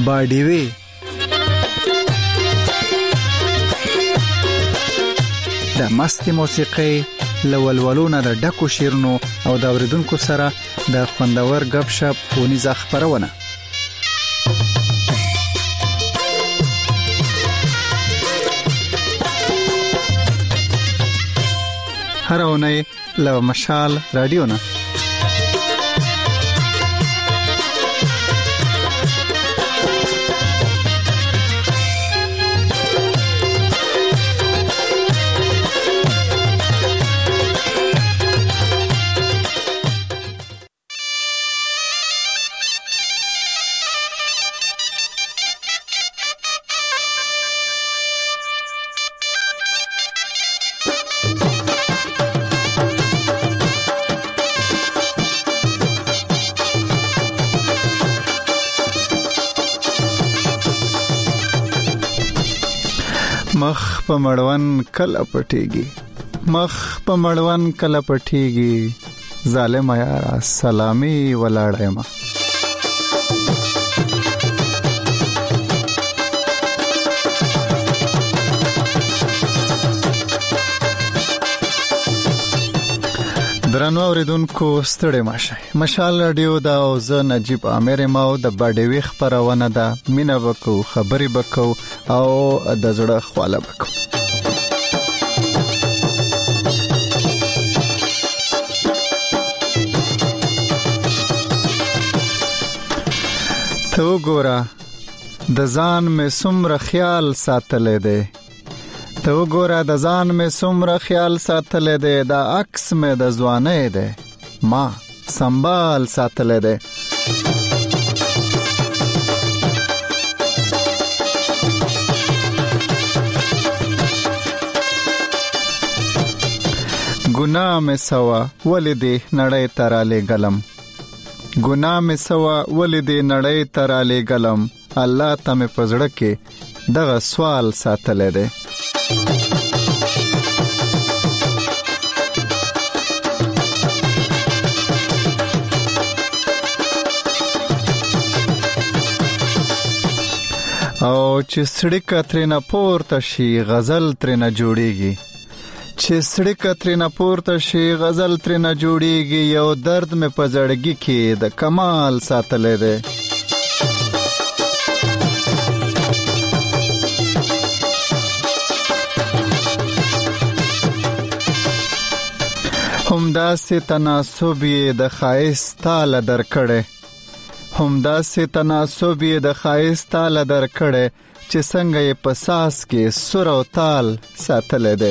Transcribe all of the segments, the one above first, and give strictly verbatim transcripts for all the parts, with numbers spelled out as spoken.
باډیوي د مستي موسیقي لولولونه د ډکو شیرونو او د اوریدونکو سره د خوندور غب شپ ونیزه خبرونه هر اونۍ له مشال رادیو نه مخ په مړون کله پټيږي مخ په مړون کله پټيږي ظالم یارا سلامي ولاړې ما درنو اوریدونکو ستړي ماشه مشال رادیو دا او زه نجیب عامر ماو د باډیوي خبرونه ده مینا وکاو خبري وکاو او د زړه خواله وکاو تو ګورا د ځان مې سمره خیال ساتلې ده تو ګورا د ځان مې سمره خیال ساتلې ده دا عکس مې د ځوانې ده ما سنبال ساتلې ده ګناه مې سوا ولدي نړۍ تراله غلم ګناه مې سوا ولدي نړۍ تراله غلم الله ته مې پزړه کې دغه سوال ساتلې ده او چې سړی کترینه پورته شي غزل ترنه جوړیږي چې سړی کترینه پورته شي غزل ترنه جوړیږي یو درد مې پزړګي کې د کمال ساتلې ده همدا سي تناسب د خایست تعالی درکړې همدا سي تناسب د خایست تعالی درکړې چې څنګه یې پساس کې سر او تال ساتلې ده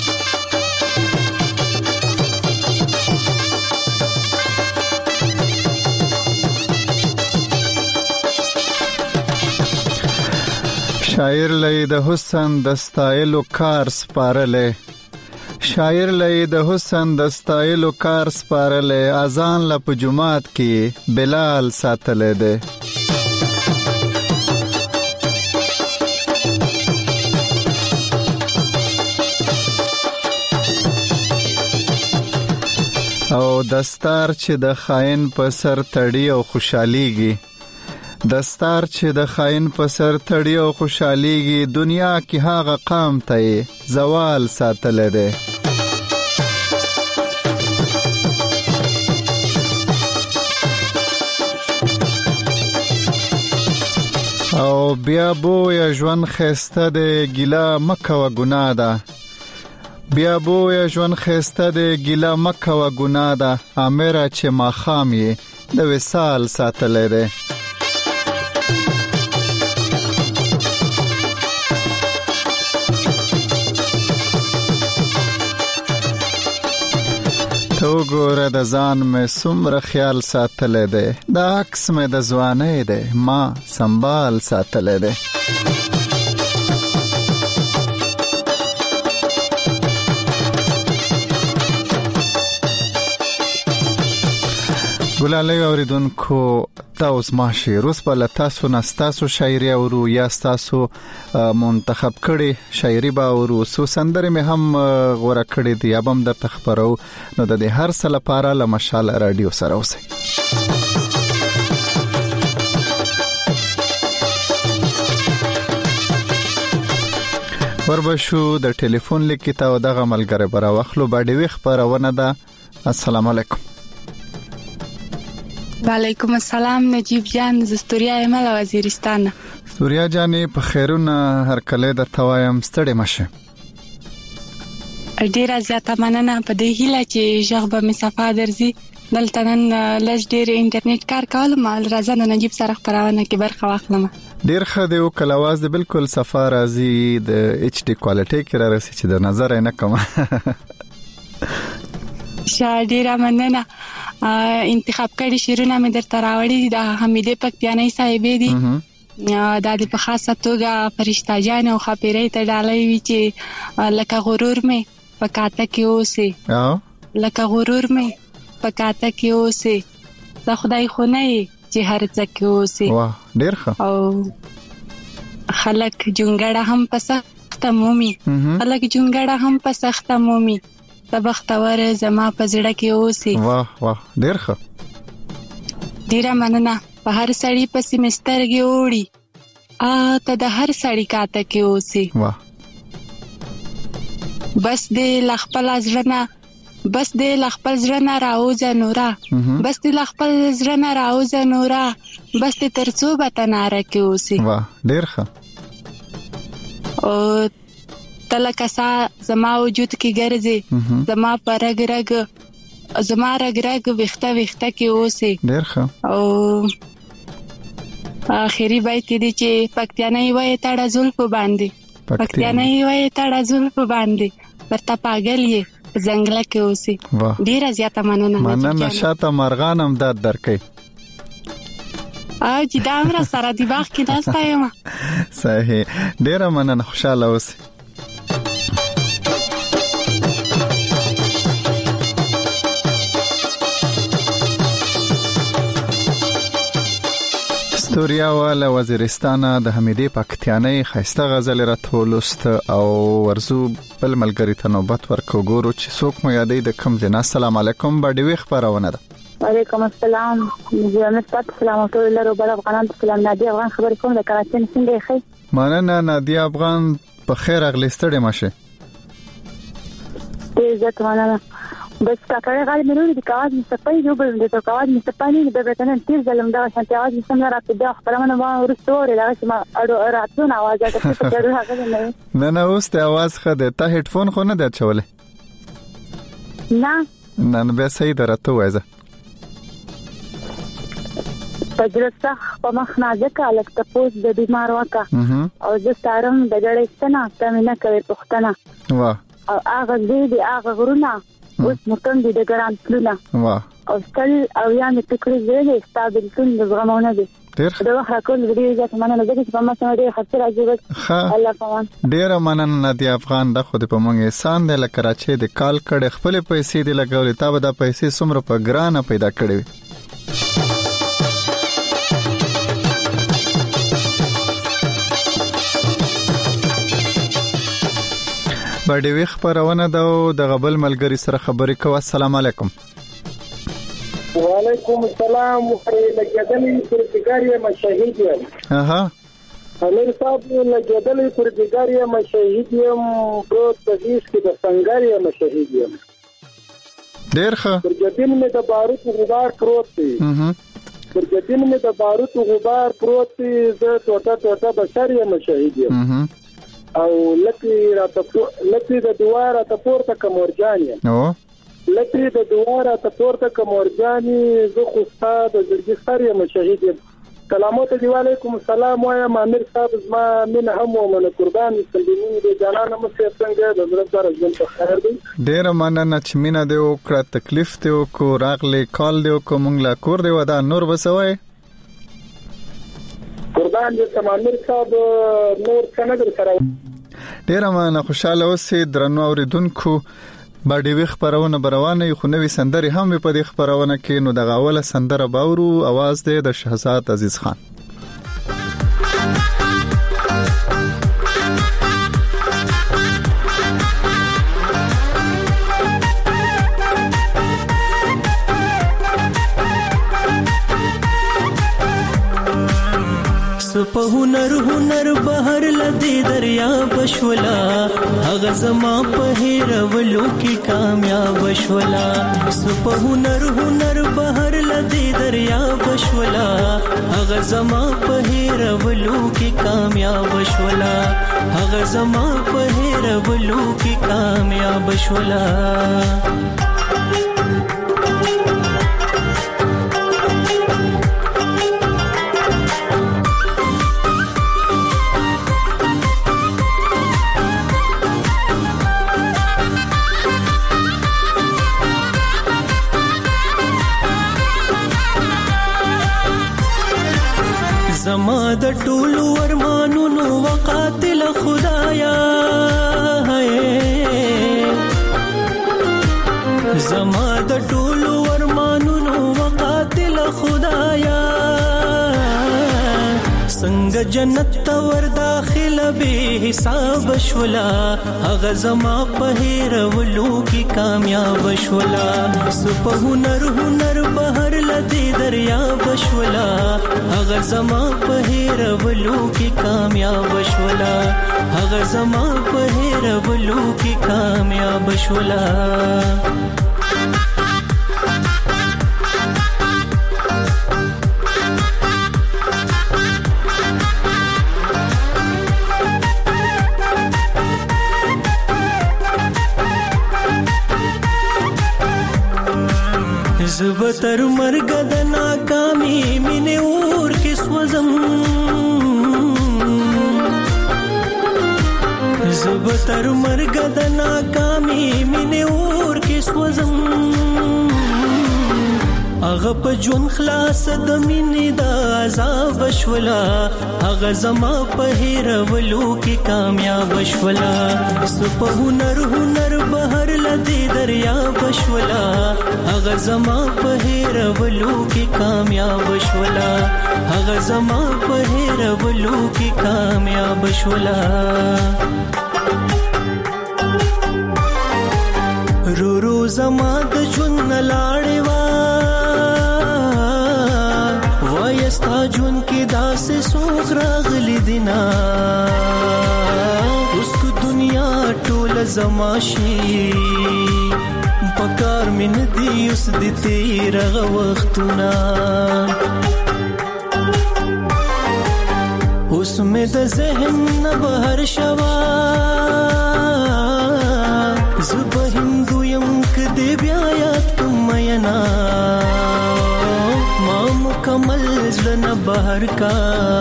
شاعر لې د حسن د ستایلو کار سپارلې شاعر لې د حسن د ستایلو کار سپارلې اذان ل په جمعات کې بلال ساتلې ده او دستار چې د خاين په سر تړي او خوشاليږي دستار چې د خاين په سر تړي او خوشاليږي دنیا کې هغه قام ته زوال ساتلې ده او بیا بو یا ژوند خسته ده ګیلا مکه و ګناه ده بیا بو یا ژوند خسته ده ګیلا مکه و ګناه ده امره چې ما خامي د وصال ساتلې ده تو ګوره د ځان مې سمره خیال ساتلې ده دا عکس مې د ځوانې ده ما سنبال ساتلې ده ګلالۍ اوریدونکو تاسو ما شعر اوس په تاسو نستاسو شاعري او یا تاسو منتخب کړي شاعري با او سو سندره مې هم غوړه کړي دي ابم در تخبرو نو د هر سل لپاره له مشال رادیو سره اوسئ وربشو د ټلیفون لیکتا او دغه ملګری برا وخلو باندې وی خبرونه ده. السلام علیکم. وعلیکم السلام نجیب جان، زستوریا ایمل وزیرستان. استوریا جانې په خیرونه هر کله د توایم ستړي مشه. ډیره زیاته مننه په دې هیله چې ژغ به مسافه درځي. دلته نن لږ ډیر انټرنیټ کار کولم، راځه نن نجیب سره خبرونه کې برخه واخلم. ډیر ښه دی او کله आवाज د بالکل صفه راځي د ایچ ډي کوالټي کې را رسي چې د نظر نه کوم. شاډیره مننه. انتخاب کړي شیرونه مې درته راوړي د حمیدې پکتیانۍ صاحبې دي. دا د په خاصه توګه فرشته جان او خاپیرې ته ډالۍ وی چې لکه غرور مې پکاته کې اوسه، لکه غرور مې پکاته کې اوسه، زه خدای خو نه چې هر څه کې اوسه. واه ډیر ښه. او خلک جونګړه هم په سخته مومي، خلک جونګړه هم په سخته مومي، تبختور زما په زړه کې اوسه. واه واه ډیر ښه. ډیره مننه. په هر سړی په سیمستر کې وړي ا ته د هر سړی کاته کې اوسه. واه بس دې لخپل ازرنه، بس دې لخپل زرنه راوځه نورا، بس دې لخپل زرنه راوځه نورا، بس دې ترڅو به تناره کې اوسه. واه ډیر ښه. او تلکسا زما وجود کې ګرځي، زما پر رګ رګ زما رګ رګ وخته وخته کې اوسه. ډیر ښه. او اخیری بیت دې چې پکتیانۍ وای تړه زلف باندې، پکتیانۍ وای تړه زلف باندې، ورته پاگل یې زنګله کې اوسه. ډیره زیاته مننه. مننه. شاته مرغانم داد درکې او چې دا امر سره دی باغ کې داسته یم. صحیح. ډیره مننه. خوشاله اوسه. استوریا والا وزیرستان د حمیدې پکتیانۍ خسته غزل راتولست او ورزو بل ملګری ته نوبت ورکو ګورو چې څوک مو یادې د کم جنا. السلام علیکم. باندې وی خبرونه ده. وعلیکم السلام. زه ستاسو سلام ټول لرو بل افغانان سلام. نادي افغان خبر کوم د کراچۍ څنګه ښه؟ مننه نادي افغان. په خیر اغلی ستړي مشه. دې ځکه مننه. بس کاکړه غالي مې وروړي د کاواز مستپای جو بل د کاواز مستپای نه د بتنن تیر ظلم دا شانتي आवाज سم را پیدا خبرونه ما ورستوري لا چې ما اړو راتونه आवाज ده چې ته راغلی نه نه نه اوس ته आवाज خده ته هډفون خو نه ده چولې نه نه نه به صحیح درته وایزه پدرسه په مخ نه ځکه لکه تاسو د بیمار وکا او زه ستارم د جړې ستنه تمنه کوي پښتنه واه او هغه دې دی هغه غرونه اوس متن دي د ګران پلونه. واه او ستل او یانې فکر زه ستابل تون د زغمونه دي. ډیر دا وخت کول ویډیو ځکه مننه زه چې په ما سره ډیر خطر راځي. الله پوان ډیر مننه نادي افغان. د خو د په مونږه انسان د لکراچي د کال کړه خپل پیسې د لګولې تا به د پیسې سمره په ګرانه پیدا کړې. باندې وی خبرونه ده او د غبل ملګری سره خبرې کوه. السلام علیکم. وعلیکم السلام. لګیدلې پرتګاریا مشاهید یم. اها امیر صاحب لګیدلې پرتګاریا مشاهید یم. پروت پدیش کې د څنګهاریا مشاهید یم. ډیر ښه. پرګدین مې د بارود غبار پروت دی. اها پرګدین مې د بارود غبار پروت دی. زه ټوټه ټوټه بشریا مشاهید یم. اها او لکه راته لکه د دواره ته پورته کمورجاني نو لکه د دواره ته پورته کمورجاني. زه خو ستاسو د زړګي سره مشاهد یم. سلامات دی. وعلیکم السلام. وایم امیر صاحب زما من هم ومن قربان سلمونی د جانانه مشه څنګه د زړه سره ژوند په خیر دی. ډیر مننه چې مینا دی او کړه تکلیف دی او کو راغلی کال دی او کوم لا کور دی ودا نور بسوي قربان دې سمامیر صاحب نور څنګه در سره. ډیر مننه. خوشاله اوسې درنو اوریدونکو. باندې وی خبرونه بروانه خو نوې سندري هم په دې خبرونه کې نو د غاوله سندره باورو आवाज دی د شهزاد عزیز خان. په هنر هنر بهر لدی دریا بشولا هغه زما په هیرولو کې کامیاب بشولا سو په هنر هنر بهر لدی دریا بشولا هغه زما په هیرولو کې کامیاب بشولا هغه زما په هیرولو کې کامیاب بشولا زما د ټولو ارمانونو وقاتل خدایا زما د ټولو ارمانونو وقاتل خدایا څنګه جنت ته ور داخله به حساب شولا هغه زما په هیرولو کې کامیاب شولا سو په هنر هنر بهر لدی دریا بشولا هغه زما په هیرولو کې کامیاب شولا هغه زما په هیرولو کې کامیاب شولا زبتر مرګ د ناکامي مینه اور کې سوزم زبتر مرګ د ناکامي مینه اور کې سوزم هغه په جون خلاص د مینې د عذاب شولا هغه زما په هیرولو کې کامیاب شولا سو په هنر هنر بهر لدی دریا بشولا هغه زما په هیرولو کې کامیاب شولا هغه زما په هیرولو کې کامیاب شولا رو رو زما د جون لاړې وا وایستا جون کې داسې سوغ راغلی دینا اوس کو دنیا ټول زما شي پکار من دی اوس د تیر وختونه اوس مې د ذهن نه بهر شوا زب هندو یم کدی بیا یاد کوم مینا ما مکمل زړه نه بهر کا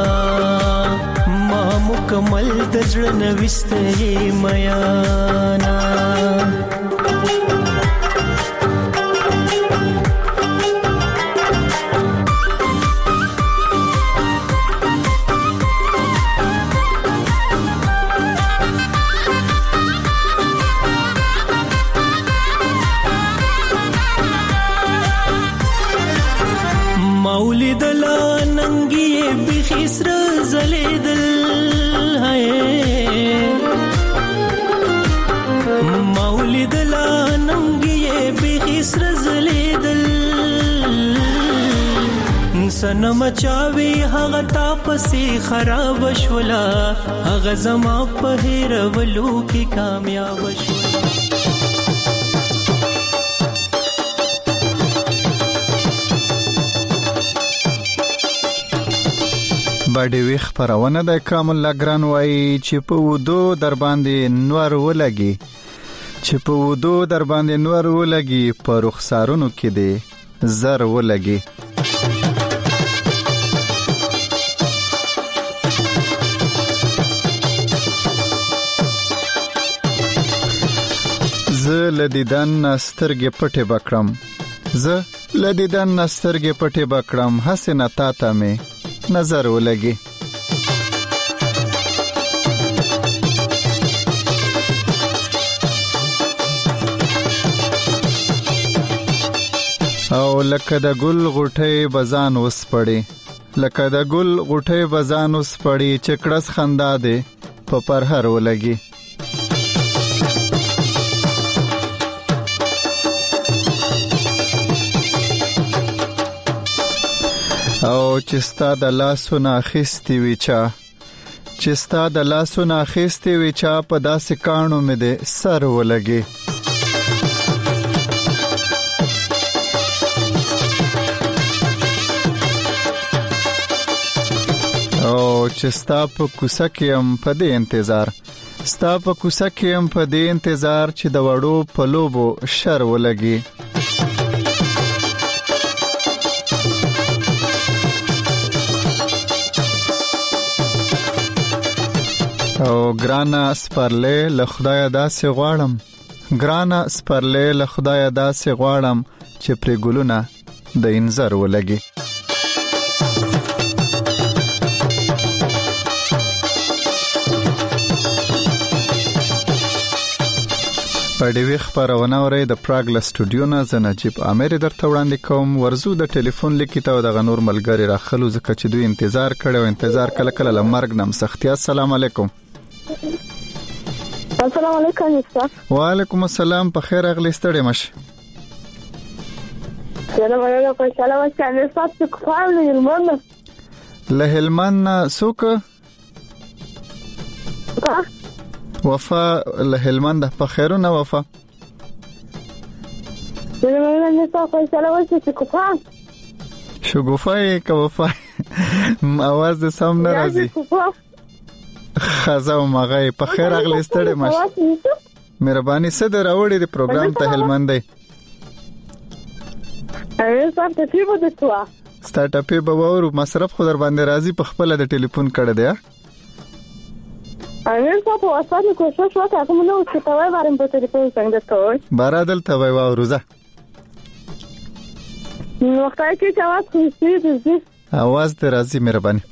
ما مکمل د زړه نه وسته میانا مولد لا ننګي بخسر زلیدل ہے مولد لا ننګي بخسر زلیدل سنم چاوي هغه تاسو خراب شولا هغه زما په هیرولو کې کامیاب شولا باډي ویخ پرونه د اکرام الله ګران وای چې په ودو در باندې نور ولګي چې په ودو در باندې نور ولګي په رخسارونو کې دی زر ولګي زه لدیدن سترګې پټې بکړم زه لدیدن سترګې پټې بکړم حسنه تا ته مې نظر ولګي او لکه د ګل غټي بزان وسپړي لکه د ګل غټي بزان وسپړي چکړس خندا دے په پرهر ولګي او چې ستا د لاسونه اخیستې وي چا چې ستا د لاسونه اخیستې وي چا په داسې کاڼو مې د سر ولګي او چې ستا په کوڅه کې هم په دې انتظار ستا په کوڅه کې هم په دې انتظار چې د وړو په لوبو شر ولګي او ګرانا سپرلې له خدای داسې غواړم ګرانا سپرلې له خدای داسې غواړم چې پر ګلونه د انځر ولګي په دې وخت خبرونه اوري د پراګ له سټوډیو نه ز نجيب امیر درته وړاندې کوم ورزو د ټلیفون لیکي ته د غنور ملګری راخلو ځکه چې دوی انتظار کړي او انتظار کله کله لمرګ نم سختي السلام علیکم السلام علیکم استاد وعلیکم السلام په خیر اغلی ستړي مش سلام علیکم په سلام وکړم استاد څه کوم له هلمند له هلمند سوک وفا له هلمند په خیرونه وفا سلام علیکم استاد په سلام وکړم شګوفای کا وفا आवाज د سم نه راځي خزا او مغای په خیر اغلی ستړي مش مهرباني صدر اوړي د پروګرام ته هلمند دی اوی صاحب ته پیو د توا سٹارټ اپ به وورو مصرف خو در باندې راځي په خپل د ټلیفون کړه دی اوی صاحب واسطه کوشش وکړه کوم نو چې توای بارم په ټلیفون څنګه توای بارادل توای وورو ځه نو وخت کې چې आवाज خوشي دي आवाज ته راځي مهرباني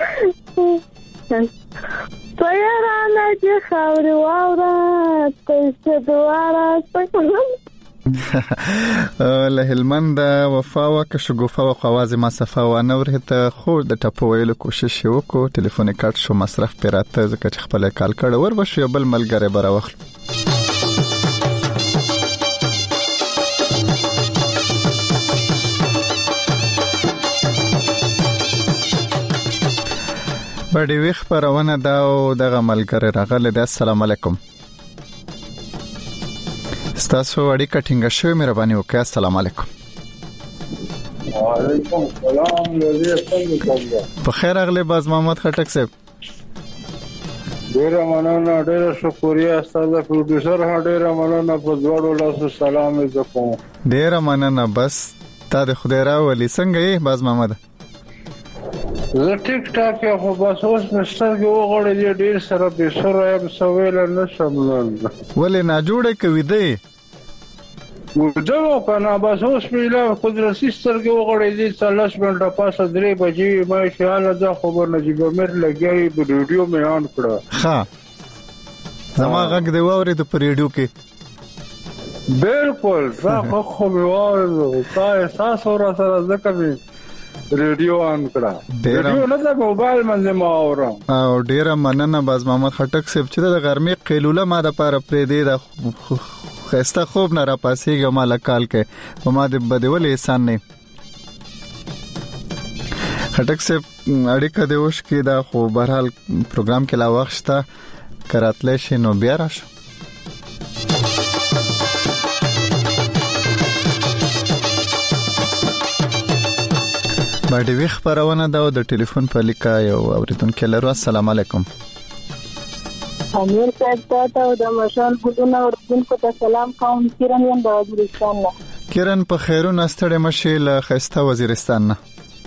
تویرانه چې خاوري واوره تاسو دواره څنګه له هلمند وفا وک شګوفا او خواز ما صفه و نور ته خو د ټپو ویلو کوشش وکړو ټلیفون کارت شو مصرف پیراته ځکه چې خپل کال کړه ور بشو بل ملګری بره وخت بډې ویخ پرونه دا او دغه ملګری راغله د السلام علیکم ستاسو اړیکه ټینګه شوې مهرباني وکړئ السلام علیکم وعلیکم السلام علیکم په خیر اغلی باز محمد خټک صاحب ډیره مننه ډیره شکریا ستاسو پروډوسر ها ډیره مننه په دوړو لاسو سلام زکوم ډیره مننه بس تا د خدای راولي څنګه یې باز محمد زه ټیک ټاک یو خو بس اوس مستر کې وغوړې دي ډیر سره به سره یم سویل نه شملل ولې نه جوړه کوي دی ودو کنه بس اوس پیله قدرتي ستر کې وغوړې دي څلور منټه پاسه درې بجې ما خیال ده خبر نجیب امیر لګي په ریډیو مې آن کړه ها زما غږ دی ووري د په ریډیو کې بالکل دا خو مې واره تا احساس ورا سره ځکه ریډیو آن کړه ریډیو نه د موبایل باندې ما اورم او ډیره مننه باز محمد خټک صاحب چې د غرمې قیلوله ما د پاره پرې دی د خسته خوب نه را پاسېږه ما لکال کې په ما د بدول احسان نه خټک صاحب اړیکه دی وش کې دا خو بهرحال پروګرام کې لا وخت شته کراتلې شي نو بیا راشه باندې وی خبرونه دا د ټلیفون په لیکا یو اوریدونکو لرو السلام علیکم امیر صاحب ته د مشال ګلونه اوریدونکو ته سلام کوم کیرن یم د وزیرستان نه کیرن په خیرونه ستړي مشي له خسته وزیرستان نه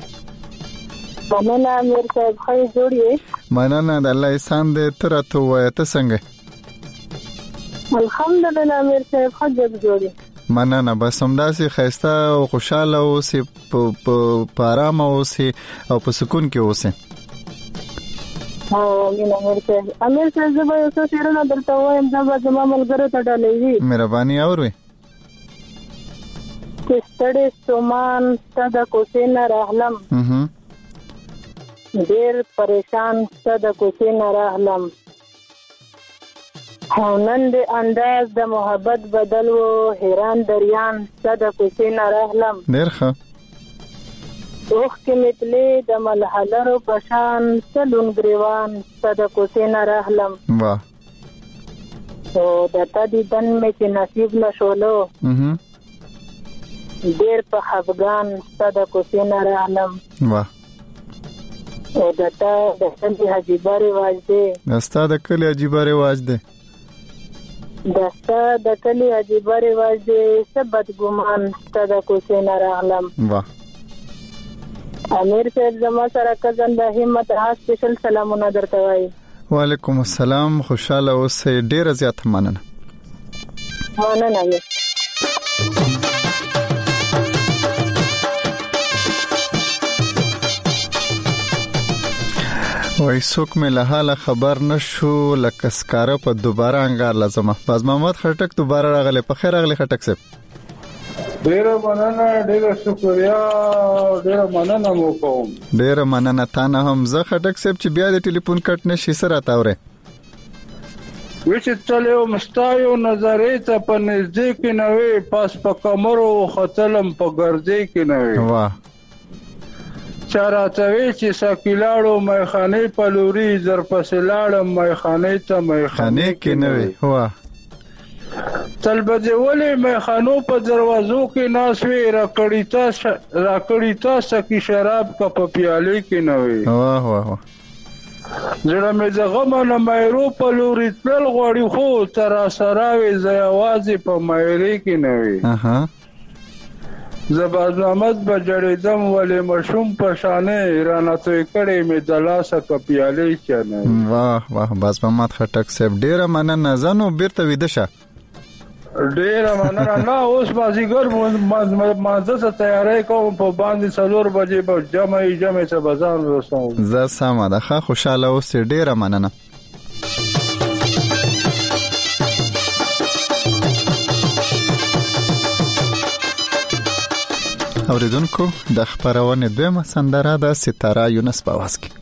مننه امیر صاحب خیر جوړی مننه د الله احسان دې تر ته وای ته څنګه الحمدلله امیر صاحب خیر جوړی مننه بس همداسي خسته او خوشاله اوسې په آرام اوسې او په سکون کې اوسې او مين امیر صاحب امیر صاحب زه به څه شیرونه درته وایم دا به زما ملګرو ته ډالې وي مهرباني اورئ ستړي سومان ستدا کوسینا راهلم ډېر پریشان ستدا کوسینا راهلم هونند انداز د محبت بدل و حیران دریان ستدا کوسینا راهلم ډېر ښه اوخ کې متلې د ملحلرو پشان سلون گریوان صد کوسین رحلم واه او د تا دیدن مې چې نصیب نشولو ډیر په خفګان صد کوسین رحلم واه او د تا د کلی عجیبه رواج دی دستا د کلی عجیبه رواج دی دستا د کلی عجیبه رواج دی سبت ګمان صد کوسین رحلم واه امیر صاحب زما سره کزن د همت ها سپیشل سلامونه درته وايي. وعلیکم السلام، خوشاله اوسئ، ډیره زیاته مننه. مننه مې. وای څوک مې له حاله خبر نشو لکه سکاره په دوباره انګار لازمه. باز محمد خټک دوباره راغلی. په خیر راغلی خټک صاحب. ډیره مننه، ډیره شکریا، ډیره مننه مو کوم. ډیره مننه تا نه هم. زه خټک صاحب چې بیا د ټلیفون کټ نشي سره تاوره وچ چلو مستایو نظرې ته په نزدیک نه وي، پاس په کمرو خطلم په ګرځې کې نه وي. واه چاراتوي چې سکیلاړو میخانه په لوري زر پسلاړم میخانه ته میخانه کې نه وي. واه تلبځه ولې میخانو په دروازو کې ناسوي راکړی تاسو راکړی تاسو کې شراب کا په پیالې کې نه وي. واه واه زړه مې زغمه نه مېرو په لوري تل غوړي خو تر سراوي زیوازي په مېری کې نه وي. اها زباز محمد بجړېدم ولې مشوم په شانې رانه توي کړې مې دلاسه کا پیالې کې نه. واه واه باز محمد خټک صاحب ډیره مننه. زنو بیرته ویده شه. ډیره مننه. نه اوس مازیګر مازه ته تیاری کوم، په باندې څلور بجې به جمع جمع څه بازار رسوم. زه سمه ده. ښه خوشاله اوسئ، ډیره مننه. اوریدونکو د خبرونه دویمه سندره د ستاره یونس په आवाज کې.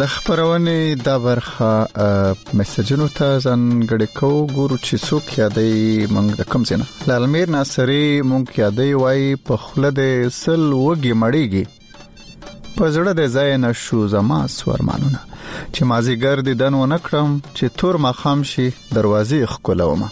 د خبرونې دا برخه میسجونو ته ځانګړي کوو ګورو چې څوک یادې موږ د کوم ځای نه لالمیر ناصری موږ یادې وای په خوله د سل وږي مړیږي په زړه د ځای نشو زما سورمانونه چې مازیګر دې دن و نکړم چې تور مخام شي دروازې خکلومه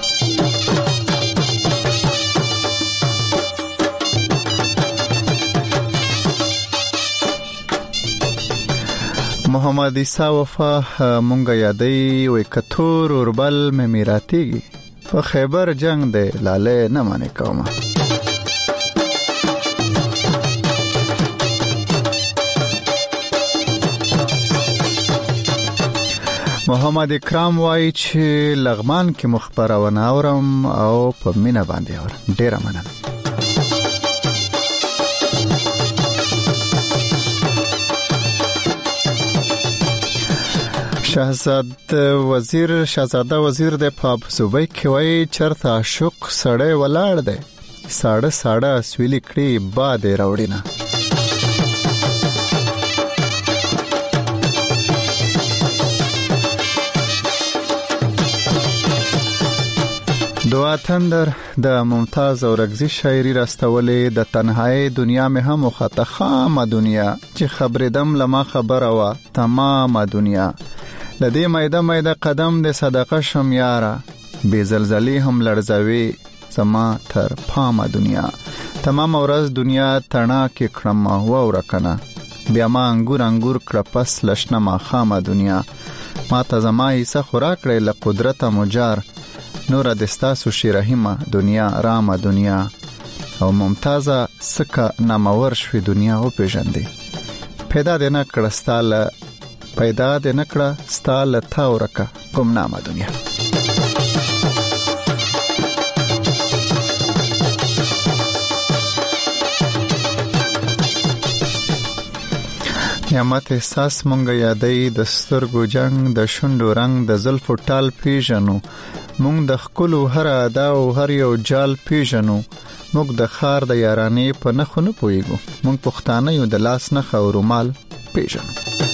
محمد عیسی وفا مونږه یادې وې کتور اوربل مې میراتيږي په خیبر جنگ دې لاله نه مانې کومه محمد اکرام وای چې لغمان کې مخبرونه اورم او په مینا باندې اورم ډیره مننه شهزاد وزیر شهزاده وزیر د پاب صوبای کې وای چرته عاشق سړی ولاړ دی ساړه ساړه سویلی کړي باد راوړینا دعا تندر د ممتاز اورغزی شاعری راستولې د تنهایی دنیا مې هم خطه خامه دنیا چې خبرې دم لما خبره وا تمامه دنیا لدې مېده مېده قدم د صدقه شم یارا بے زلزلې هم لړزوي سما تر پامه دنیا تمام ورځ دنیا تڼا کې کړم و ورکنه بیا ما انګور انګور کړ پس لشنه ما خامه دنیا ما ته زما ایسه خوراک کړې له قدرت مجار نور دستاسو شیرهمه دنیا رامه دنیا او ممتازه سکه نامور شوی دنیا او پیژندې پیدا دې نه کړستاله پیدا دې نکړه ستاله تا ورکه ګمنامه دنیا نعمت احساس مونږ یادې د سترګو جنگ د شونډو رنگ د زلفو ټال پیژنو مونږ د خپلو هر ادا او هر یو جال پیژنو مونږ د خار د یارانې په نخو نه پويګو مونږ پښتانه یو د لاس نه خورو مال پیژنو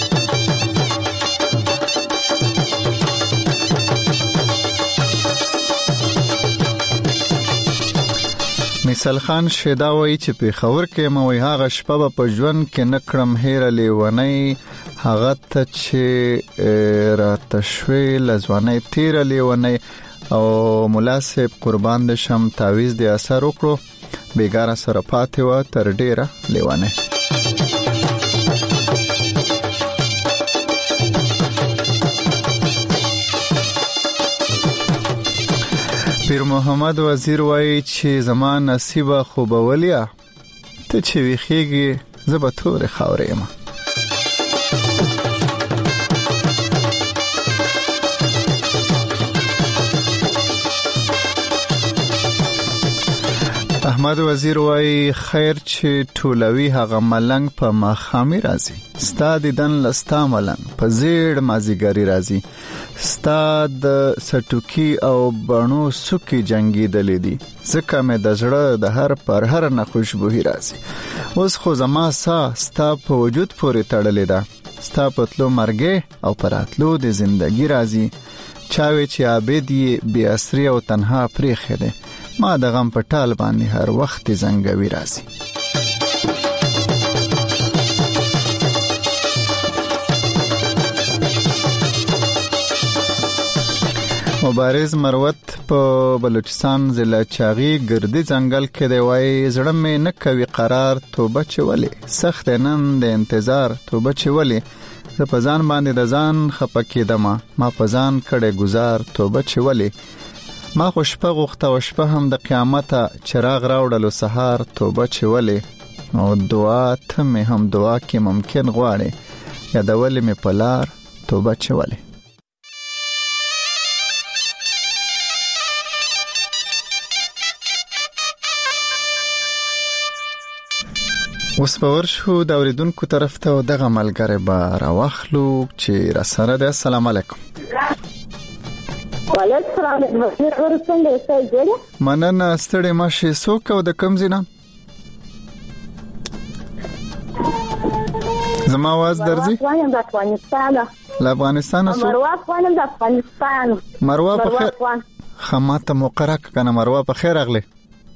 مثال خان شیدا وای چې په خور کې مو هغه شپه په ژوند کې نکړم هیر لیونی هغه ته چې را تشوي لزوانه تیر لیونی او مناسب قربان د شم تعویز د اثر وکړو بیګاره سره پاتې و تر ډیره لیونی پیر محمد وزیر وای چې زمان نصیب خو بولیا ته چې ویخیږي زبتور خاورې ما احمد وزیر وای خیر چې ټولوي هغه ملنګ په مخامي راځي ستاد دن لستا ملنګ په زیړ مازیګری راځي ستاد سټوکی او بڼو سکی جنگي دلې دي زکه مې د زړه د هر پر هر نه خوشبوئی راځي اوس خو زما سا ستا په وجود پورې تړلې ده ستا پتلو مرګه او پراتلو د زندګي راځي چاوي چې عابدي بي اسري او تنها پریخه ده ما د غم په ټال باندې هر وخت زنګوي راځي مبارز مروت په بلوچستان ضلع چاغي ګردي ځنګل کې دی وای زړه مې نه کوي قرار توبه چولې سخت نن د انتظار توبه چولې زه په ځان باندې د ځان خپکیدم ما په ځان کړه گزار توبه چولې ما خو شپه غوښته او شپه هم د قیامت چراغ راوړلو سهار توبه چولې او دعا ته مې هم دعا کې ممکن غواړي یادولې مې پلار توبه چولې اوس په ورشو د اوریدونکو طرف ته دغه ملګری به راوخلو چې را سره ده. السلام علیکم. وعلیکم السلام. وزیر ورسنګ استای جوړه مننه ستړي ماشي څوک او د کوم ځای زما आवाज درځي وایم د افغانستان له افغانستان سو مروه افغان د افغانستان مروه په خیر خماته مقرره کنه مروه په خیر اغله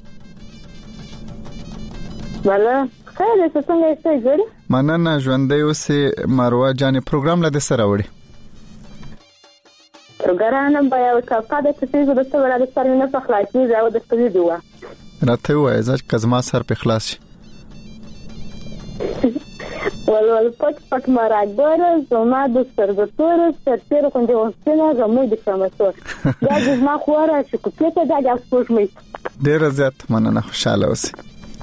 بله خیر څه څنګه یې ګوري مننه ژوندې اوسې مروه جانې پروګرام لده سره وړي پروګرام به یو څه د څه د څه ولا د سر نه په خلاصي زاو د ستوري دوه راته وای ځکه کزما سر په خلاص شي ول ول پټ پټ مراګور زما د سرګتور ستیر کوم د وسنه زموږ د سمسور دا د ما خوره چې کوته دا د سپوږ مې ډیر زیات مننه خوشاله اوسې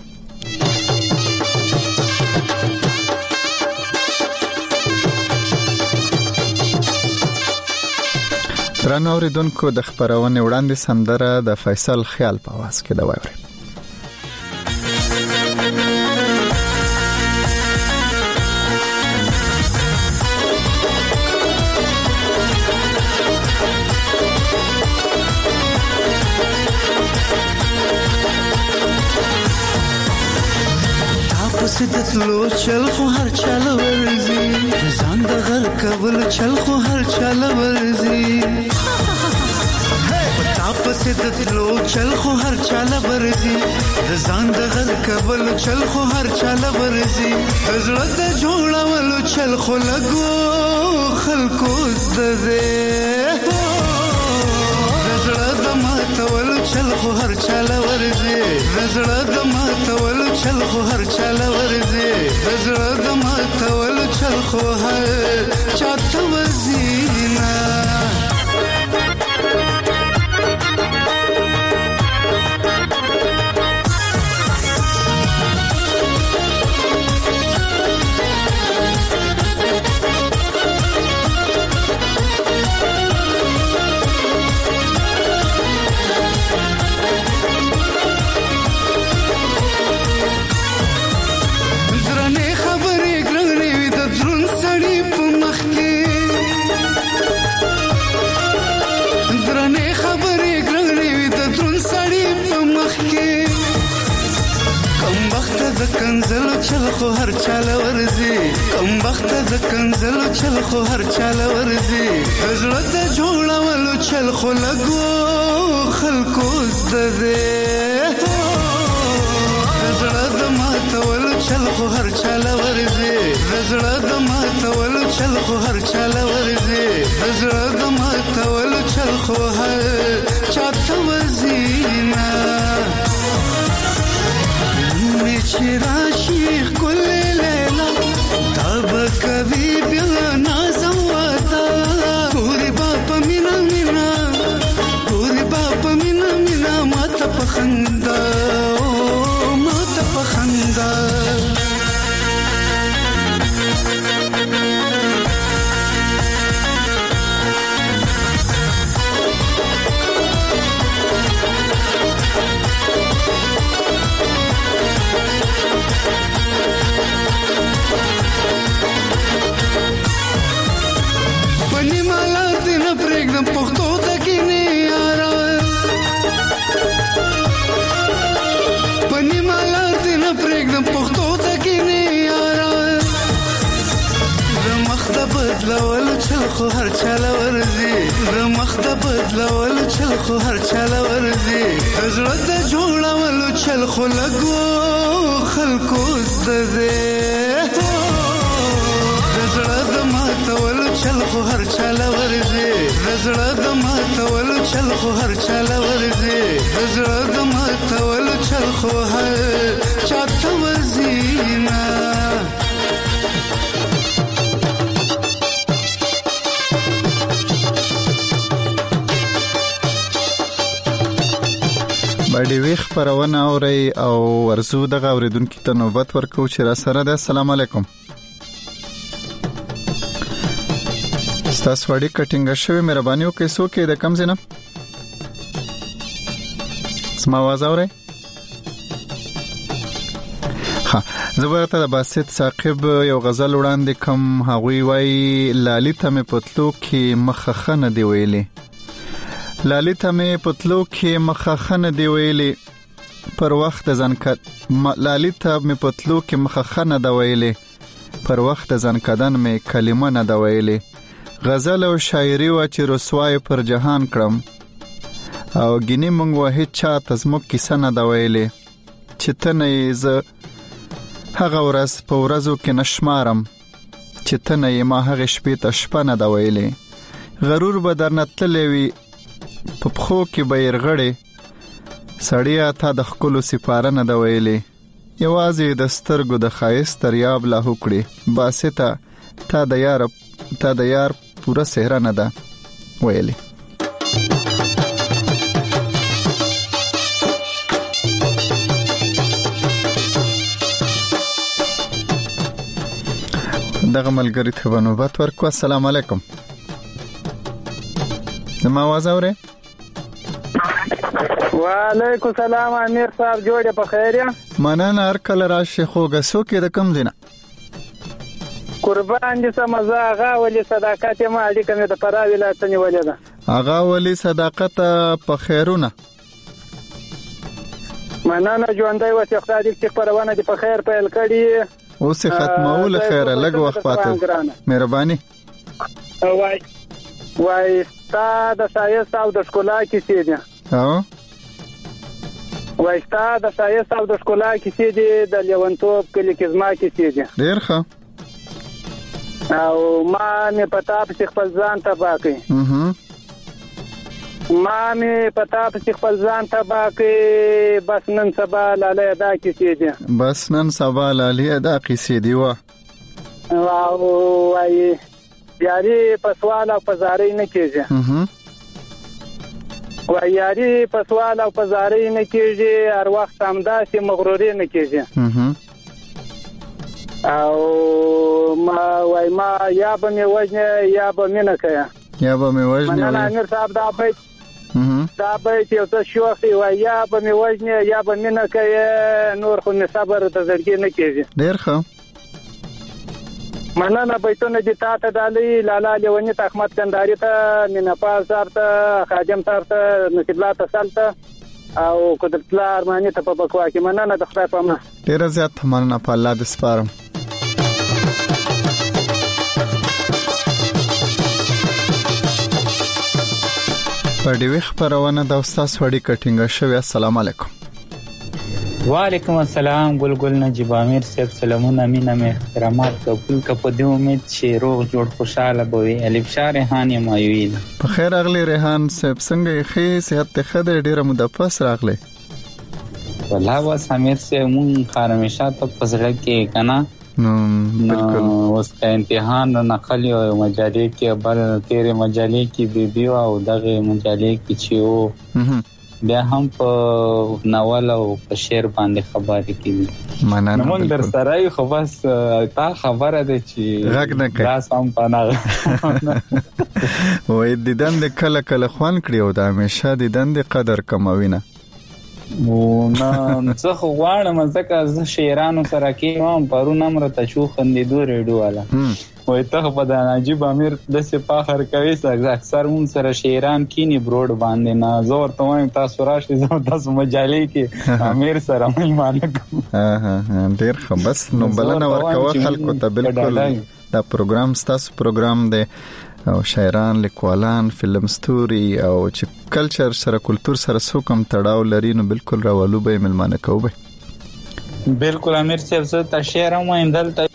درنو اوریدونکو د خبرونه وړاندې سندره د فیصل خیال په आवाज کې دا وایي سدت لو چل خو هر چاله ورزي ځان د غر کول چل خو هر چاله ورزي پتا په سدت لو چل خو هر چاله ورزي ځان د غر کول چل خو هر چاله ورزي زړه د جوړول چل خو لګو خلکو زده زړه د ماتول چل خو هر چاله ورزي زړه د ماتول چل خو هر چاله ورزي زړه د ماتول چل خو هر چاته ورزينا کنزل چل خو هر چاله ورزي کم وخت د کنزل چل خو هر چاله ورزي زړه ته جوړول چل خو لګو خلکو زده زړه د ماتول چل خو هر چاله ورزي زړه د ماتول چل خو هر چاله ورزي زړه د ماتول چل خو هر چاته ورزينا راشي كل ليلة تاب كذي بلا نازم ودا كوري بابا منا منا كوري بابا منا منا ما تبخندا ما تبخندا بدلول چل خو هر چاله ورزي د مخ د بدلول چل خو هر چاله ورزي زړه د جوړول چل خو لګو خلکو زده زړه د ماتول چل خو هر چاله ورزي زړه د ماتول چل خو هر چاله ورزي زړه د ماتول چل خو هر چاته ورزينا باندې ویخ پرونه اوري او ورزو دغه اوریدونکو ته نوبت ورکو چې را سره ده. السلام علیکم. تاسو وړي کټینګ شوی مهرباني وکړئ سو کې د کم زنه سم आवाज اوري. ها زبرته د باسط ثاقب یو غزل وړاندې کوم هغوی وای لالیته مې پتلو کې مخخه نه دی ویلي لالیته مې پتلو کې مخخه نه دی ویلي پر وخت ځنکت لالیته مې پتلو کې مخخه نه دی ویلي پر وخت ځنکدن مې کلمه نه د ویلې غزل او شاعري وا چې رسوای پر جهان کړم او ګینه مونږ وه چا تزمو کیسه نه د ویلې چې ته نه ز هغه ورځ په ورځو کې نشمارم چې ته نه ما هغه شپې ته شپه نه د ویلې غرور به درنه تللی وي په پخو کې به یرغړې سړیا تا د ښکلو سپاره نه د ویلې یوازې د سترګو د ښایست تریاب لا وکړي باسطه تا د یار تا د یار پوره صحرا نه ده ویلې. دغه ملګری ته ونوبت ورکو. السلام علیکم. زما आवाज اورئ؟ وعلیکم السلام امیر صاحب، جوړه په خیر یا؟ مننه. هر کله راشي خوګه سوکې د کم دینه قربان دي سمزه. هغه ولي صداقت ما اړیکه مې د پراوی لا تنیولې ده. هغه ولي صداقت په خیرونه. مننه ژوندۍ وسه خدای دې چې پرونه دې په خیر پیل کړي. اوس ختمول خیره لګ وخت پاتې. مهرباني. وای وای ستا د شایست او د ښکلا کیسې دي. او وای ستا د شایست او د ښکلا کیسې دي، د لیونتوب کلی کې زما کیسې دي. ډیر ښه. او ما مې پتا په خپل ځان تبا کړ. اها ما مې پتا په خپل ځان تبا کړ. بس نن سبا لاله ادا کیسې دي. بس نن سبا لاله ادا کیسې دي. وا او وای یاري په سوال او په زاري نه کیږي. اها وای یاري په سوال او په زاري نه کیږي، هر وخت همداسې مغروري نه کیږي. اها او ما وای ما یا به مې وجنه یا به مې نه کیا یا به مې وجنه. مننه امیر صاحب. دا بیت اها دا بیت یو څه شوخي وای یا به مې وجنه یا به مې نه کیا، نور خو مې صبر ته زړګي نه کیږي. ډیر ښه. مننه. بیتونه دي تا ته دالي لالا لیونی ته احمد کنداري ته مینا پاس صاحب ته خادم صاحب ته نصیب الله ته سلطه او قدرت الله ارماني ته په بکوا کې. مننه د خدای په امان. ډیر زیات مننه. په الله دې سپارم. په دې خبرونه د استاد وړي کټینګ شوی. السلام علیکم. وعلیکم السلام. ګلګل نجیب امیر صاحب سلامونه مینه مې احترامات قبول ک په دې امید چې روغ جوړ خوشاله بوي. الف شاه ریحان یم ایویل. په خیر اغلی ریحان صاحب څنګه ښه صحت ته خدای ډیره مده پس راغله. والله واس امیر صاحب مون خارمشه ته پسړه کې کنا نو بالکل اوس ته امتحان نه خلی او مجالې کې بل تیرې مجالې کې بیبي او دغه مجالې کې چې او بیا هم په ناول او په شعر باندې خبرې کیږي. مننه. موږ در سره یو خو بس تا خبره ده چې غږ نه کوي. لاس هم پناه وای د دند کله کله خوان کړی او د همیشه د دند قدر کموي نه. و نه څه خو غواړم ځکه زه شعرانو سره کېم پرونه مرته شو خندېدو ریډیو والا وای ته په د نجیب امیر د سپاخر کوي اکثر مون سره شعران کینی بروډ باندې نه زور ته وایم تاسو راشي زه تاسو مجالې کې امیر سره مېلمانه کوم. ها ها ډیر ښه. بس نو بلنه ورکوه خلکو ته. بالکل دا پروګرام ستاسو پروګرام دی او شاعران، لیکوالان، فلم ستوري او چې کلچر سره کلچر سره څوکم تړاو لري نو بالکل راولو به ملمانه کوو. بالکل امیر صاحب زه ته شعر وایم دلته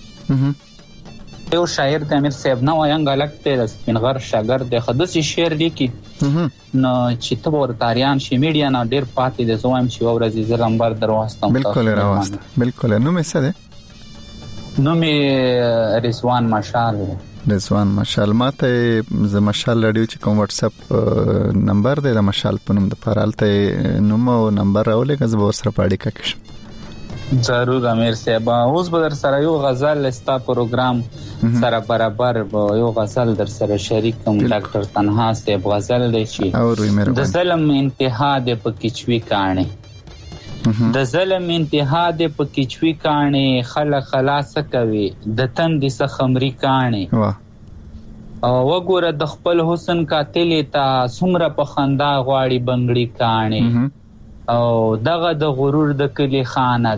یو شاعر د امیر صاحب نه وایم غلط ته سپینغر شاګرد د خدسي شعر لیکي نو چې ته ورتاریان شي میډیا نه ډیر پاتې د زوام چې ورځي زه نمبر دروستم. بالکل راوست. بالکل نو مې څه ده؟ نو مې رضوان مشال. رضوان مشال. ماته ز مشال رادیو چې کوم واتس اپ نمبر دی د مشال په نوم د پرالته نوم او نمبر راولې غزه ور سره پاړی کښ. ضرور امیر صاحب. اوس به در سره یو غزل استا پروګرام سره برابر یو غزل در سره شریک کوم. ډاکټر تنها صاحب غزل دی چې د ظلم انتها د پکچوي کانه د ظلم انتها د پکچوي کانه خلک خلاص کوي د تند سخمري کانه او وګوره د خپل حسن قاتل ته سمره په خندا غواړي بنگړي کانه او دغه د غرور د کلی خانه ده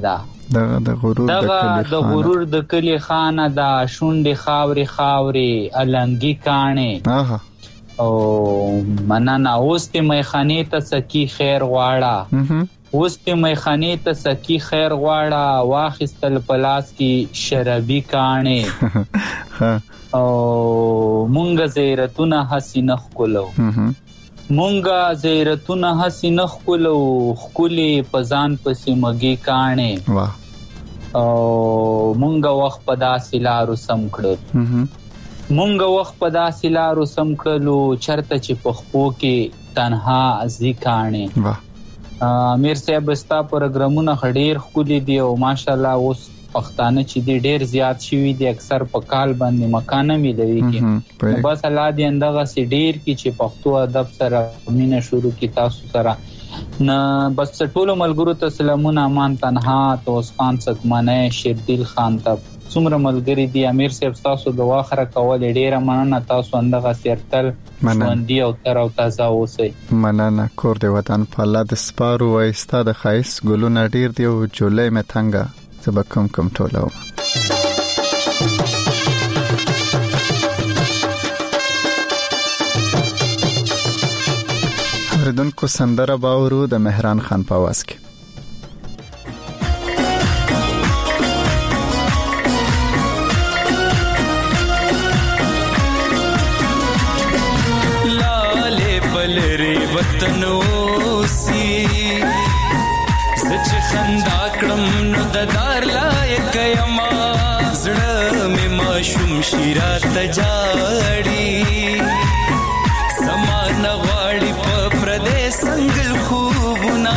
دغه د غرور د کلی خانه د غرور د کلی خانه دا شونډې خاورې خاورې النګي کاڼې او مننه اوس دې میخانې ته سکی خیر غواړه اوس دې میخانې ته سکی خیر غواړه واخیستل په لاس کې شرابي کاڼې او مونږ زیرتونه هسې نه ښکلو مونږه زیرتونه هسې نه ښکلو ښکلې په ځان پسې مږې کاڼې او مونږه وخت په داسې لارو سم کړل مونږه وخت په داسې لارو سم کړلو چرته چې په خپو کې تنها ځي کاڼې امیر صاحب ستا پروګرامونه ډېر ښکلي دي او ماشاءالله اوس پښتانه چې دي ډېر زیات شوي دي اکثر په کال باندې مکانه میلوي کې بس الله دې اندغسې ډېر کې چې پښتو ادب سره مینه شروع کړي تاسو سره نه بس ټولو ملګرو ته سلامونه امان تنها توس خان سکمنه شیردل خان ته څومره ملګري دي امیر صاحب تاسو دعا خره کول ډېره مننه تاسو اندغسې ارتل ژوندي او تر او تازه اوسئ مننه کور دې وطن په الله د سپارو وایي ستا د ښایست ګلونه ډېر دي او جولۍ مې تنګه زه به کم کم ټولوم اوریدونکو سندره باورو د مهران خان په आवाज کې لاله بلری وطنو سی سچ خندا کړم نو د دار لایق یما زړه مې ماشوم شیرات جاړي سمان غواړي په پردیس څنګه خوبونه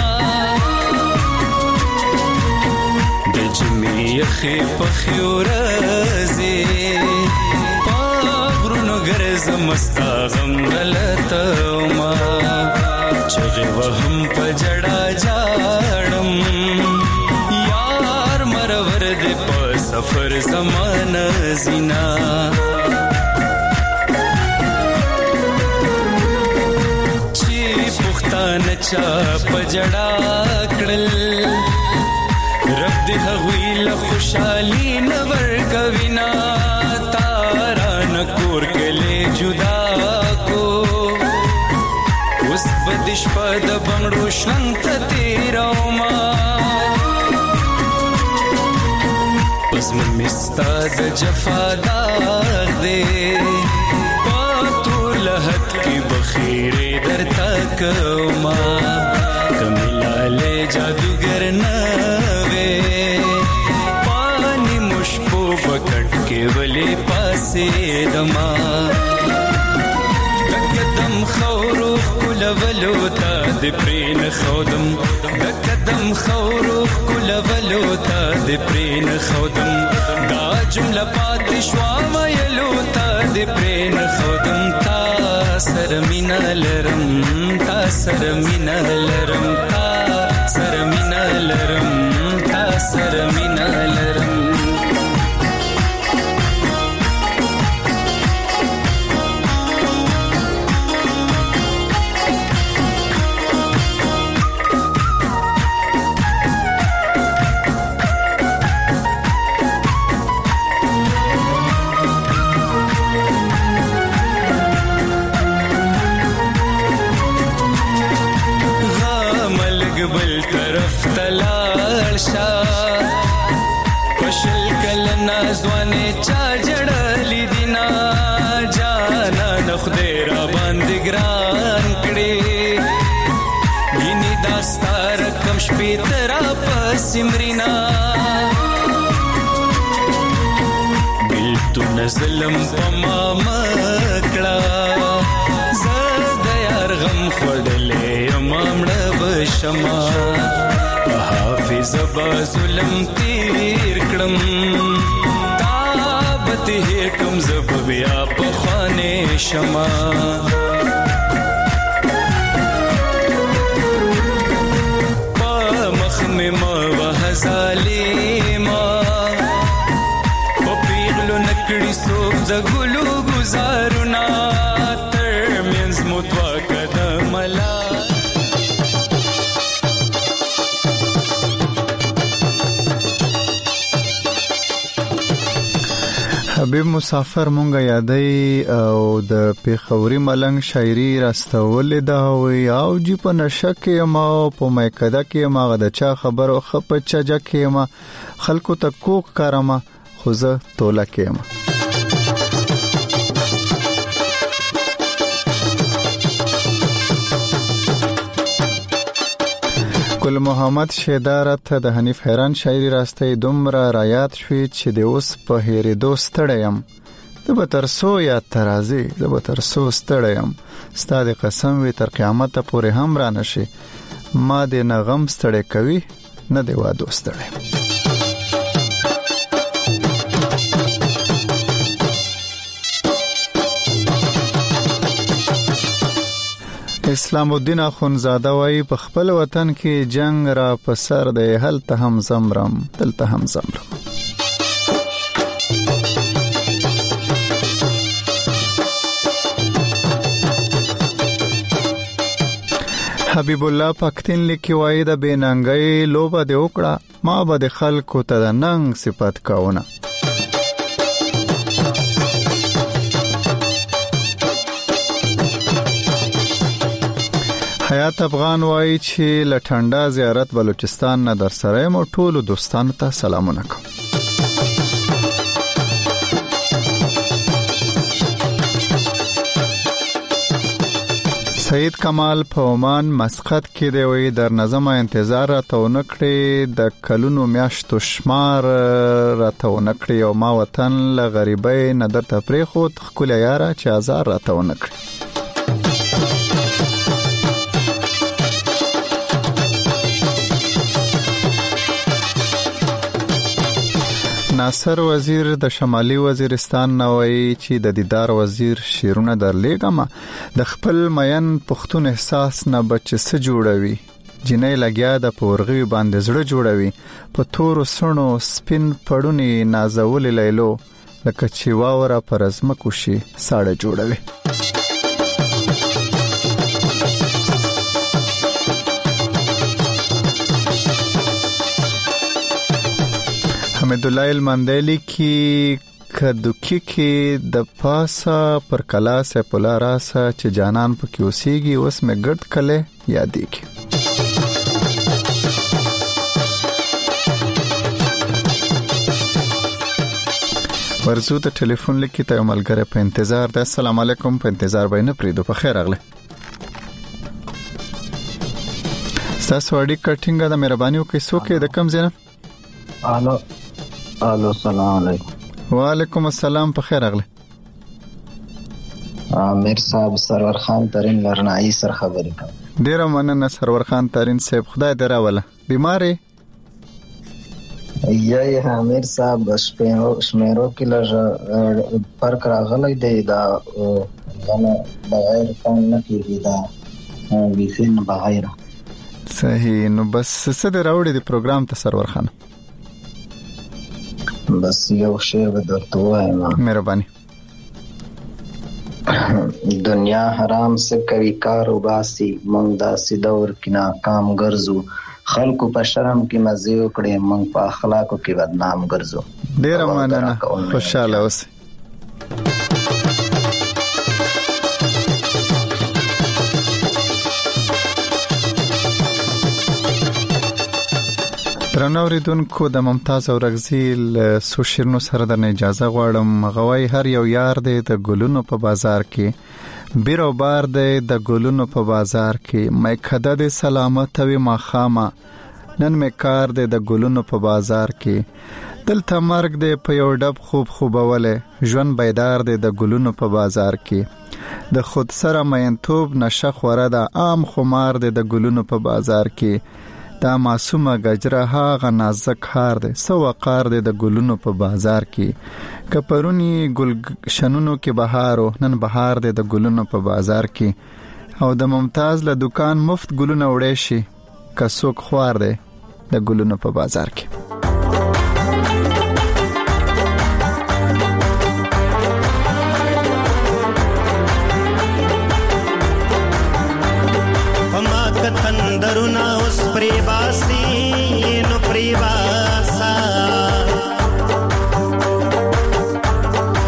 د جمی خې په خيورزي پاغرونو ګرز مستغم غلطه ما چغه وهم په جړا جاړم یار مرور دې په سفر زمانه زینا چی پختان چا په جړا کړل رب دې هغوی له خوشالي نور کوینا تارا نکور کله جدا کو اوس بدش په د بنگړو شنګ ته تیرو ما پس مستا د جفادار دې پاتو لهت کی بخیره درتا کوما کملاله جادوګر نه وې پانی مشپو پکټ کې ولې پاسې دما قدم خورو کولولو تا د پرین خودم د قدم خورو کولولو تا د پرین خودم دا جمله پات شوا مېلو تا د پرین خودم تا سر مینا لرم تا سر مینا لرم تا سر مینا لرم تا سر مینا لرم بل طرف تلال شا پشل کل نازوانه چا جړلی دینا جانا نخدای را باندې ګران کړي دیني داستار کم شپې ترا پسمرینا بلتو نظلم پما مکړه زد یار غم خړلې امامړه شما حافظ با ظلم تیر کړم تابت هي کوم زب بیا په خانه شما په مخ مې ما وهزالما په پیغلو نکړی سوب د ګلو گزارنا تر منز متوا قدم لا حبیب مسافر مونږه یادای او د پیښوري ملنګ شاعري راستول دا وی او جی په نشکه ما په مېکده کې ما غد چا خبرو خپ چجا کې ما خلکو ته کوک کارما خوزه توله کې ما ګل محمد شیدار ته د حنیف حیران شاعري راستي دومره رایات شوي چې د اوس په هېرې دوستړم د بترسو یا ترازی د بترسو ستړم ستاد قسم وی تر قیامت پورې هم را نشي ما د نغم ستړی کوي نه دی وا دوستړم اسلام الدین اخونزاده وای په خپل وطن کې جنگ را په سر دی هل ته هم زمرم دل ته هم زمرم حبیب الله پختین لیکي وای د بیننګي لوبه دی وکړه ما به د خلکو ته د ننګ صفات کاونه حیات افغان وای چې لټنډا زیارت بلوچستان نه در سره مو ټول دوستانو ته سلامونه کوم سید کمال په عمان مسقط کې دی وی در نظم انتظار راته ونکړي د کلونو میاشتو شمار راته ونکړي او ما وطن ل غریبۍ نه درته پرې خو خپل یاره چې آزار راته ونکړي ناصر وزیر د شمالي وزیرستان نووي چې د دیدار وزیر شیرونه درلېګم د خپل مین پښتون احساس نه بچ څه جوړوي جنې لګیا د پورغي باندې زړه جوړوي په تور سونو سپین پړونی نازول لیلو لکه چې واوره پر ازمکو شي ساړه جوړوي حمید الله المندلی کی کدوکی کی د پاسا پر کلا سے پولا راسا چې جانان په کیوسیږي اوس مې ګډ کله یادې کی ورزو ته ټلیفون لیکي ته ملګری په انتظار ده السلام علیکم په انتظار باندې پریدو په خیر اغله تاسو اړیکه کټینګه د مهرباني وکړئ څوک د کم زنه الو الو السلام علیکم وعلیکم السلام په خیر اغله امیر صاحب سرور خان ترين لرنائی سر خبرې کوم ډیر مننه سرور خان ترين صاحب خدای دې راوله بیماری یا امیر صاحب شپېرو شمیرو کې لږ فرق راغلی دی دا غنه بغیر کار نه کیږي دا بیسین بغیر صحیح نو بس څه دې راوړي دی پروګرام ته سرور خان بس یو شعر به درته وایم مهرباني دنیا حرام سے کوي کار وباسي مونږ داسې دور کې ناکام ګرځو خلکو په شرم کې مزه وکړي مونږ په اخلاقو کې بدنام ګرځو ډیر مننه خوشاله اوسئ درنوریدونکو د ممتاز اورغزیل سوشیرنو سره د اجازه غواړم غوي هر یو یار دی د ګلونو په بازار کې بیرو بار دی د ګلونو په بازار کې مې خده د سلامت وي ما خامه نن مې کار دی د ګلونو په بازار کې دلته مرګ دی په یو ډب خوب خوبوله ژوند بیدار دی د ګلونو په بازار کې د خود سره مینتوب نشه خوره د عام خمار دی د ګلونو په بازار کې دا معصومه گجره ها نازک هار دی سو وقار دی د ګلونو په بازار کې کپرونی ګل شنونو کې بهارو نن بهار دی د ګلونو په بازار کې او د ممتاز له دکان مفت ګلونه وړې شي کڅوک خوار دی د ګلونو په بازار کې تندرنا اوس پری باسی نو پری باسا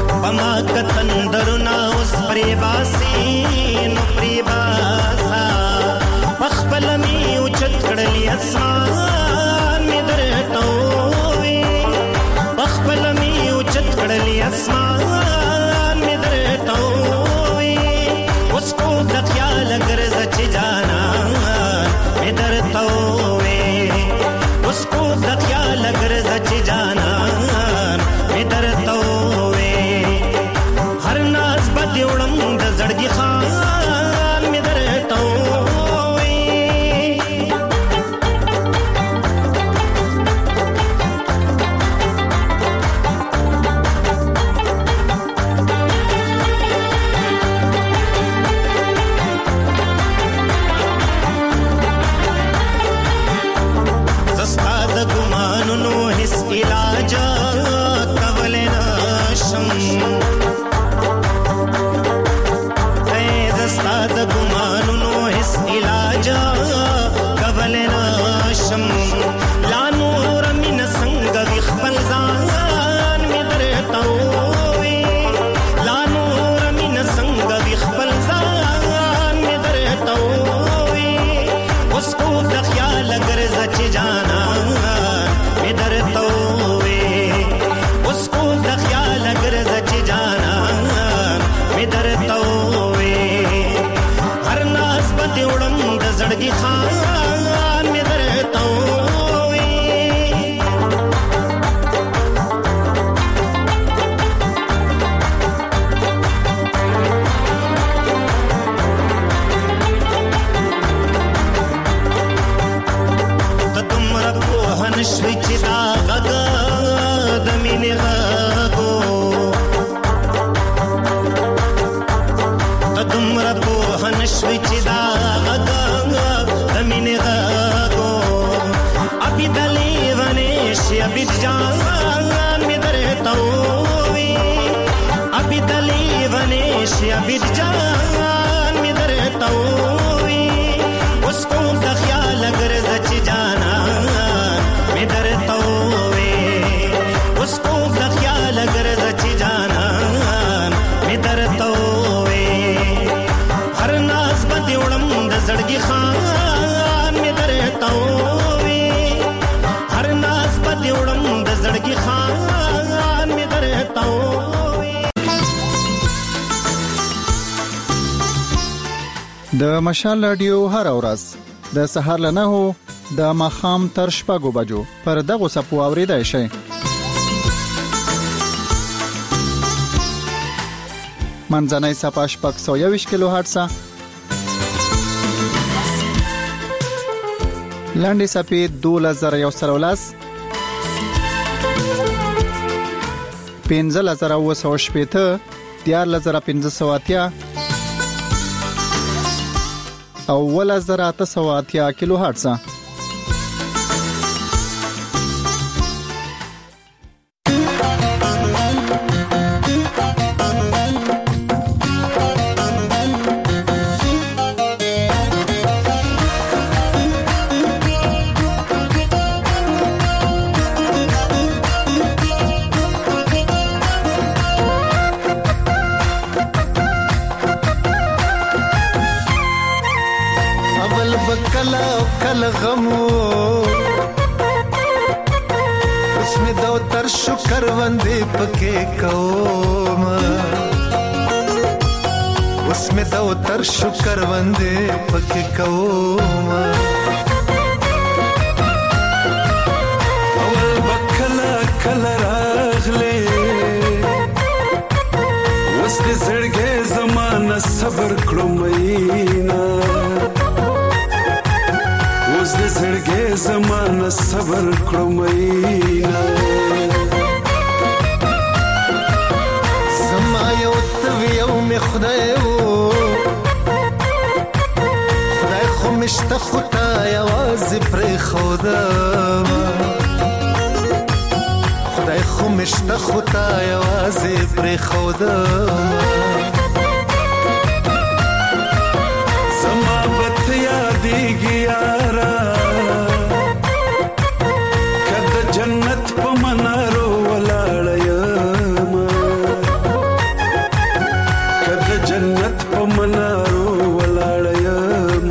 ګمانونو هیڅ علاج کولای نشم اے زستا د ګمانونو هیڅ علاج کولای نشم لا نور من څنګه وي خپل ځان مې درته وې لا نور من څنګه وي خپل ځان مې درته وې اوس کو د خیال ګرځه چې جانا مې درته وې اوس کو د خیال ګرځه چې جانا مې درته وې هر ناز پته وړم د زړګي خان مې درته وې ته دومره پوه نشوې چې دا غږ د مینې غږو ته دومره پوه نشوې چې دا غږ د مینې غږو ابي د لیونې شي ابي جان مې درته وې ابي د لیونې شي ابي جان مې درته وې اوس کو د خیال ګرځه چې جانا مې درته وې اوس کو د خیال ګرځه چې جانا مې درته وې هر ناز پته وړم د زړګي خان مې درته وې هر ناز پته وړم د زړګي خان مې درته وې د مشال رادیو هر ورځ د سهار له نهو د ماښام تر شپږو بجو پر دغو څپو اورېدای شئ. منځنۍ څپه شپږ سوه یوویشت کیلو هرټزه، لنډې څپې دولس زره یو سل او لس، پنځلس زره اووه سوه شپېته، دیارلس زره پنځه سوه اتیا او اوولس زره اته سوه اتیا کیلو هرټزه. کروندې پکې کوم اوس مې دا تر شو کروندې پکې کوم اول بکلا کلا راغلې اوس دې زړګې زمانه صبر کړو مینا اوس دې زړګې زمانه صبر کړو مینا خدای وو خدای خو مشته خدای आवाज پر خدا خدای خو مشته خدای आवाज پر خدا سما بت یادېږي یارا کله جنت په منارو ولاړ جنت په منارو ولاړ یم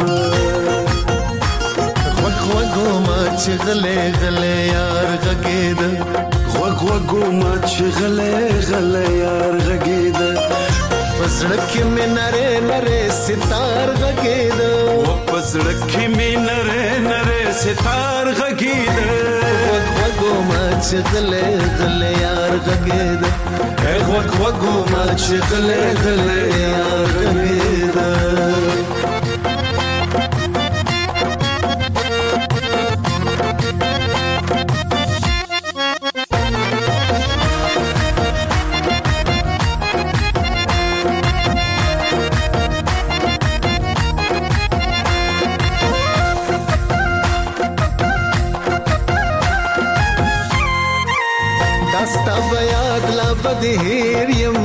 غوږ غوږو ما چې غلې غلې یار غږېد غوږ غوږو ما چې غلې غلې یار غږېد په زړه کې مې نرې نرې ستار غږېد په زړه کې مې نرې نرې ستار غږېد غوږ غوږو ما چې غلې غلې یار غږېد غوږ غوږو ما چې غلې غلې یار غږېد استا بیاد لا بدهیر یم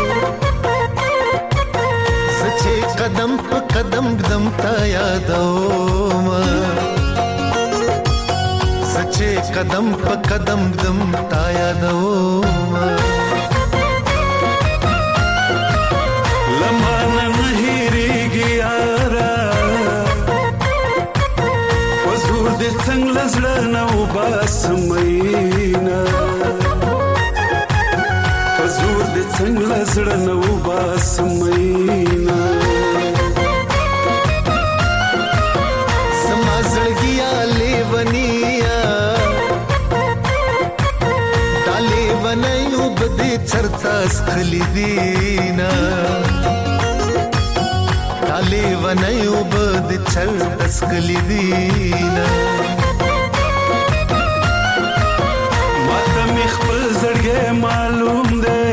سچې قدم په قدم دم تا یادوم سچې قدم په قدم دم تا یادوم لمانه نهیریږي یاره وزور دې څنګه لزړه نه وباسمینه وزور دې څنګه لزړه نه وباسمینه زما زړګیا لیونیا دا لیونیو بدې چرته سخلی دینا دا لیونیو بدې چرته سخلی دینا ماته مې خپل زړګی معلوم دی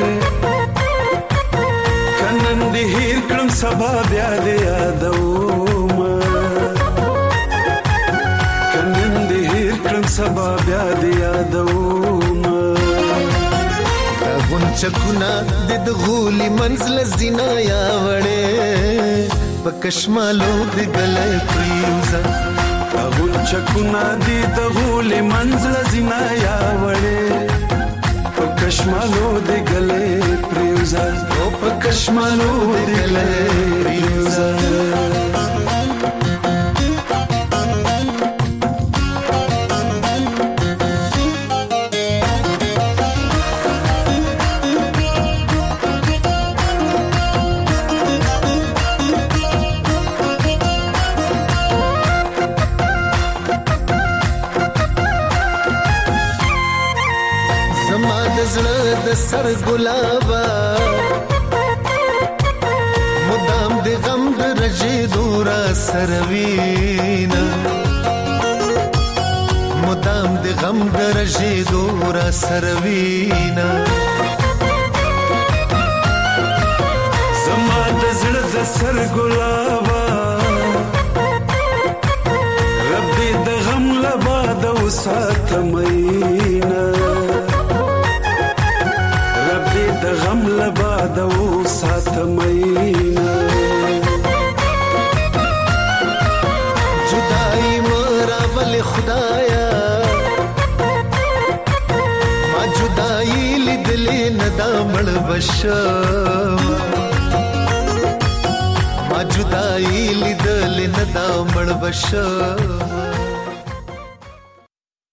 که نن دې هېر کړم سبا بیا دې یادوم که نن دې هېر کړم سبا بیا دې یادوم غونچکونه د د غولي منزل زینا یا وړې په کشمالو د ګلې پریوزه غونچکونه د د غولي منزل زینا یا وړې په کشمالو د ګلې پریوزه او په کشمالو د ګلې پریوزه سر ګلابا مدام د غم د رجې دورا سروینا مدام د غم د رجې دورا سروینا زما د زړه د سر ګلابا رب دې د غم لبا د وساتمینا د غم لبا د وساتمینا جدائی مرا ول خدایا ما جدائی لیدلې ندا مړ بشم ما جدائی لیدلې ندا مړ بشم